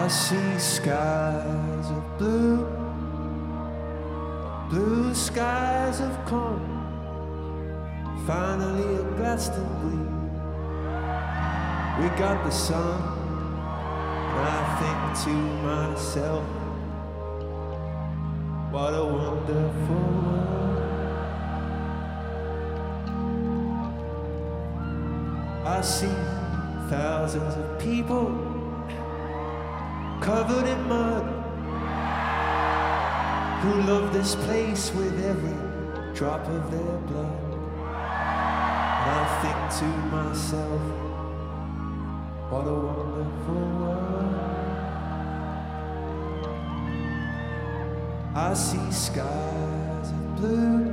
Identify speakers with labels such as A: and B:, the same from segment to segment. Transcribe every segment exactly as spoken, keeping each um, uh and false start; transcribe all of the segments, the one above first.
A: see skies of blue, blue skies of corn, finally a Glastonbury. We got the sun, and I think to myself, what a wonderful world. I see thousands of people covered in mud, who love this place with every drop of their blood. And I think to myself, what a wonderful world. I see skies of blue,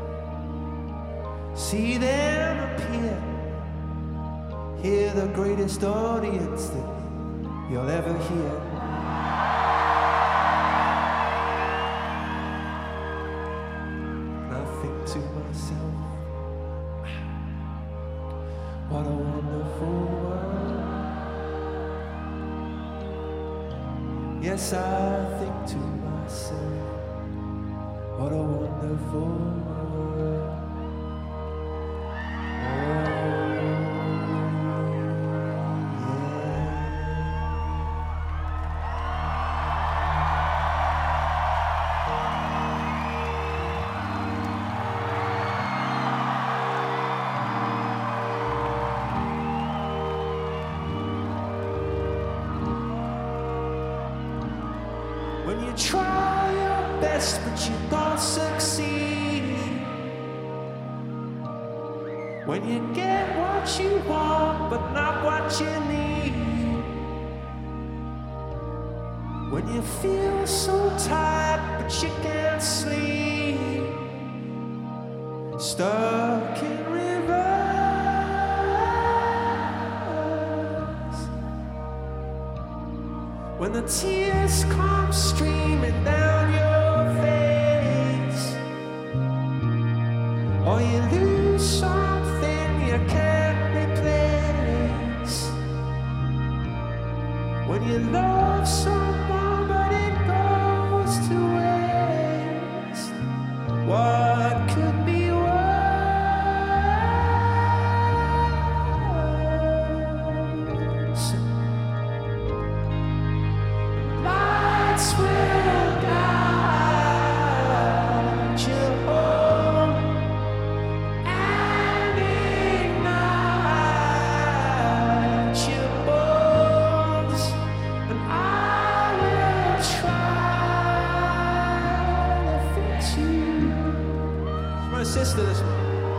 A: see them appear, hear the greatest audience that you'll ever hear. To myself, what a wonderful world. Yes, I think to myself, what a wonderful world. When you try your best but you don't succeed, when you get what you want but not what you need, when you feel so tired but you can't sleep, stuck in reverse, when the tears come streaming down your face, or you lose something you can't replace, when you love someone but it goes to waste, what could be worse? Lights will guide you home and ignite your bones, and I will try to fix you. It's my sister, this one.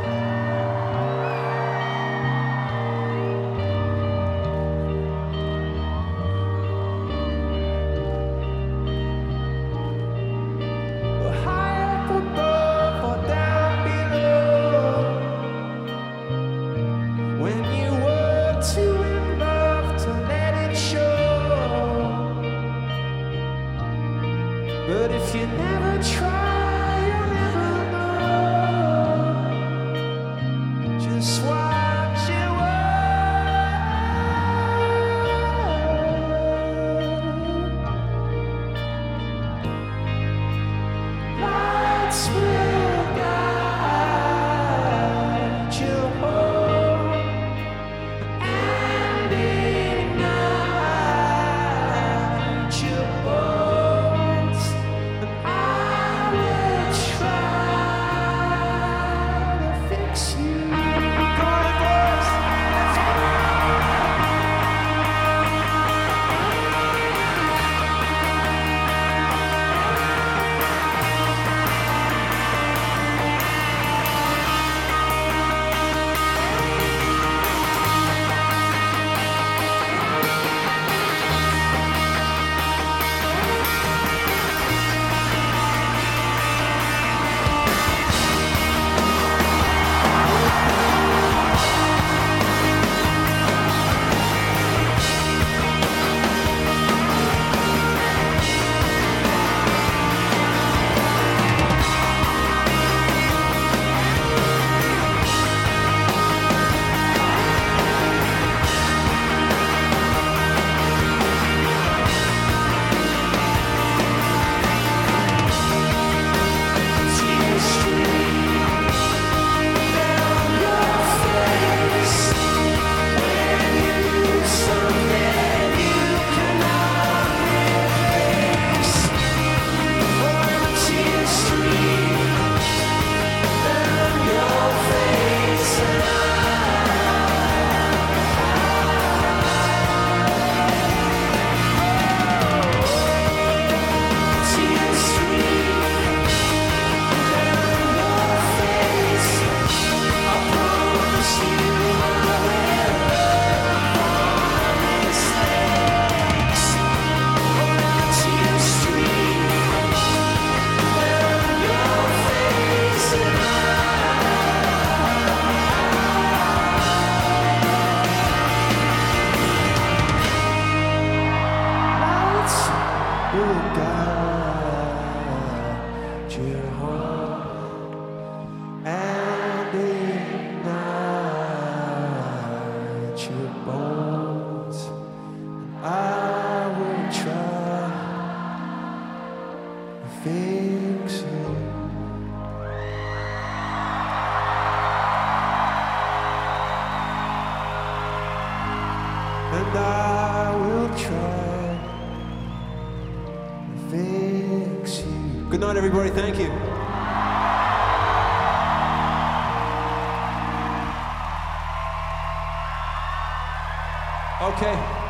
A: But if you never try, you'll never know just what you want. Lights will guide you home and ignite your bones. I will you home and ignite your bones. I will try to fix you. And I will try to fix you. Good night, everybody. Thank you. Okay.